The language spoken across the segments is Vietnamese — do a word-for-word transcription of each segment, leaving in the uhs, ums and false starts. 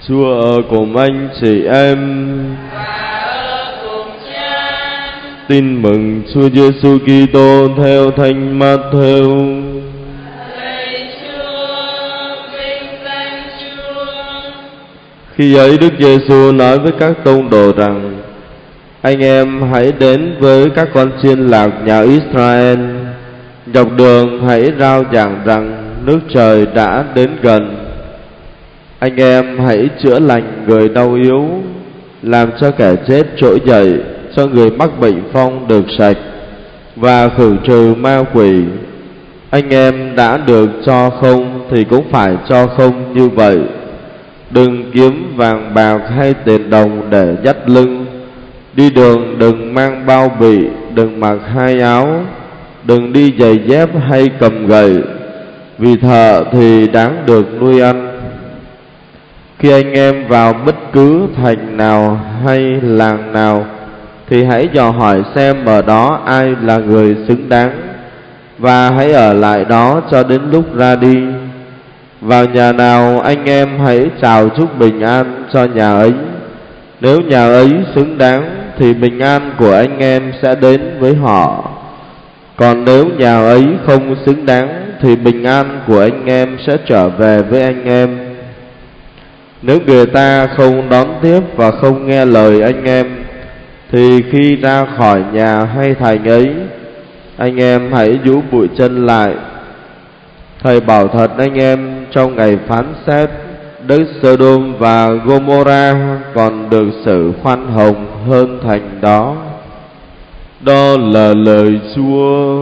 Chúa ở cùng anh chị em và ở cùng Cha. Tin mừng Chúa Giêsu Kitô theo Thánh Mát-thêu. Lạy Chúa, vinh danh Chúa. Khi ấy Đức Giêsu nói với các tông đồ rằng: anh em hãy đến với các con chiên lạc nhà Israel, dọc đường hãy rao giảng rằng nước trời đã đến gần. Anh em hãy chữa lành người đau yếu, làm cho kẻ chết trỗi dậy, cho người mắc bệnh phong được sạch, và khử trừ ma quỷ. Anh em đã được cho không thì cũng phải cho không như vậy. Đừng kiếm vàng bạc hay tiền đồng để dắt lưng. Đi đường đừng mang bao bì, đừng mặc hai áo, đừng đi giày dép hay cầm gậy, vì thợ thì đáng được nuôi ăn. Khi anh em vào bất cứ thành nào hay làng nào, thì hãy dò hỏi xem ở đó ai là người xứng đáng, và hãy ở lại đó cho đến lúc ra đi. Vào nhà nào anh em hãy chào chúc bình an cho nhà ấy. Nếu nhà ấy xứng đáng thì bình an của anh em sẽ đến với họ. Còn nếu nhà ấy không xứng đáng thì bình an của anh em sẽ trở về với anh em. Nếu người ta không đón tiếp và không nghe lời anh em, thì khi ra khỏi nhà hay thành ấy, anh em hãy rũ bụi chân lại. Thầy bảo thật anh em, trong ngày phán xét, đất Sodom và Gomorrah còn được xử khoan hồng hơn thành đó. Đó là lời Chúa.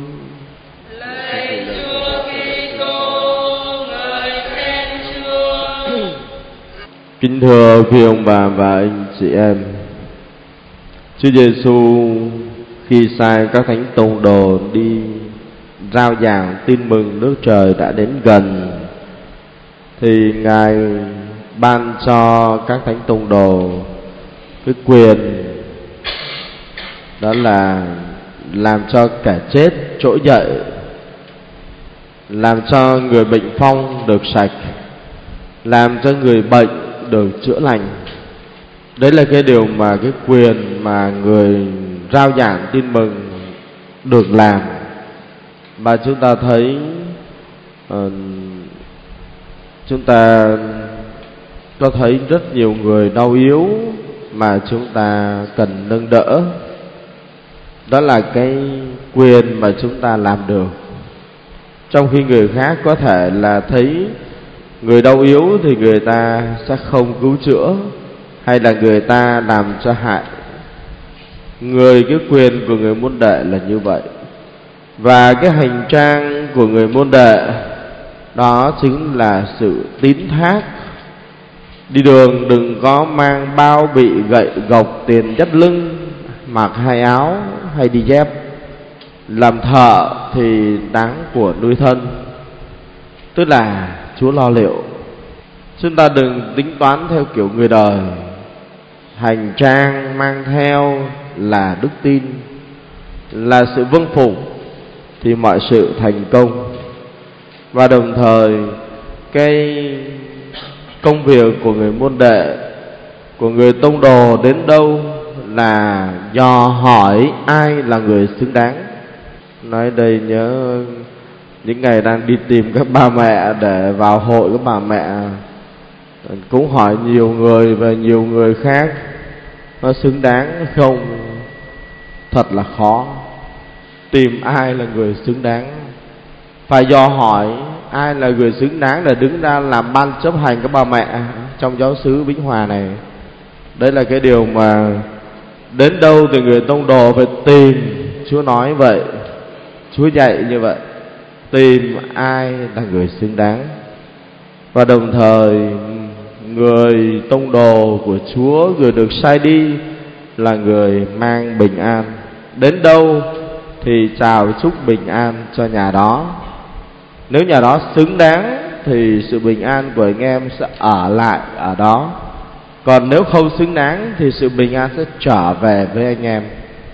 Lạy Chúa Kitô, ngợi khen Chúa. Kính thưa quý ông bà và anh chị em, Chúa Giêsu khi sai các thánh tông đồ đi rao giảng tin mừng nước trời đã đến gần, thì Ngài ban cho các thánh tông đồ cái quyền đó là làm cho kẻ chết trỗi dậy, làm cho người bệnh phong được sạch, làm cho người bệnh được chữa lành. Đấy là cái điều mà cái quyền mà người rao giảng tin mừng được làm. Và chúng ta thấy uh, chúng ta có thấy rất nhiều người đau yếu mà chúng ta cần nâng đỡ. Đó là cái quyền mà chúng ta làm được. Trong khi người khác có thể là thấy người đau yếu thì người ta sẽ không cứu chữa, hay là người ta làm cho hại. Người cái quyền của người môn đệ là như vậy. Và cái hành trang của người môn đệ đó chính là sự tín thác. Đi đường đừng có mang bao bị, gậy gộc, tiền dắt lưng, mặc hai áo hay đi dép. Làm thợ thì đáng của nuôi thân, tức là Chúa lo liệu. Chúng ta đừng tính toán theo kiểu người đời. Hành trang mang theo là đức tin, là sự vâng phục, thì mọi sự thành công. Và đồng thời cái công việc của người môn đệ, của người tông đồ đến đâu là dò hỏi ai là người xứng đáng. Nói đây nhớ những ngày đang đi tìm các bà mẹ để vào hội các bà mẹ, cũng hỏi nhiều người về nhiều người khác, nó xứng đáng không? Thật là khó. Tìm ai là người xứng đáng, phải dò hỏi ai là người xứng đáng để đứng ra làm ban chấp hành các bà mẹ trong giáo xứ Vĩnh Hòa này. Đấy là cái điều mà đến đâu thì người tông đồ phải tìm. Chúa nói vậy, Chúa dạy như vậy, tìm ai là người xứng đáng. Và đồng thời người tông đồ của Chúa, người được sai đi, là người mang bình an. Đến đâu thì chào chúc bình an cho nhà đó. Nếu nhà đó xứng đáng thì sự bình an của anh em sẽ ở lại ở đó. Còn nếu không xứng đáng thì sự bình an sẽ trở về với anh em.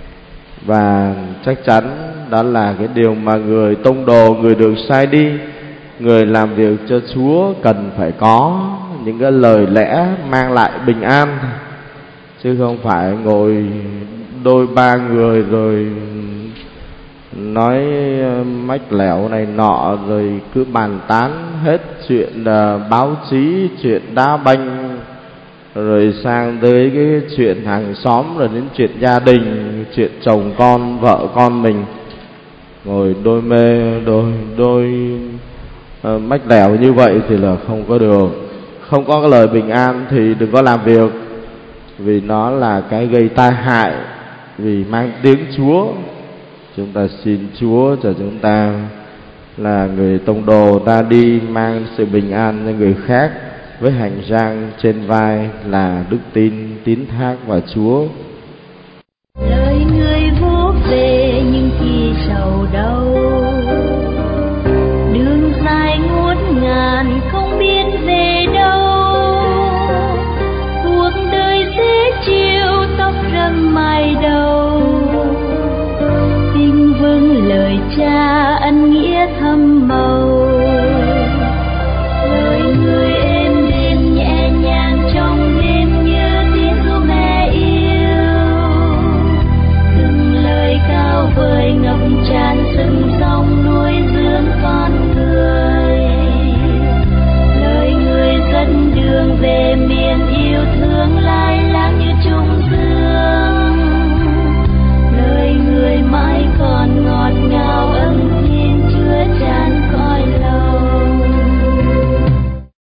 Và chắc chắn đó là cái điều mà người tông đồ, người được sai đi, người làm việc cho Chúa cần phải có những cái lời lẽ mang lại bình an, chứ không phải ngồi đôi ba người rồi nói mách lẻo này nọ, rồi cứ bàn tán hết chuyện uh, báo chí, chuyện đá banh, rồi sang tới cái chuyện hàng xóm, rồi đến chuyện gia đình, chuyện chồng con, vợ con mình, ngồi đôi mê đôi đôi uh, mách lẻo như vậy thì là không có được. Không có cái lời bình an thì đừng có làm việc, vì nó là cái gây tai hại, vì mang tiếng Chúa. Chúng ta xin Chúa cho chúng ta là người tông đồ, ta đi mang sự bình an cho người khác, với hành trang trên vai là đức tin tín thác vào Chúa. Lời người vô về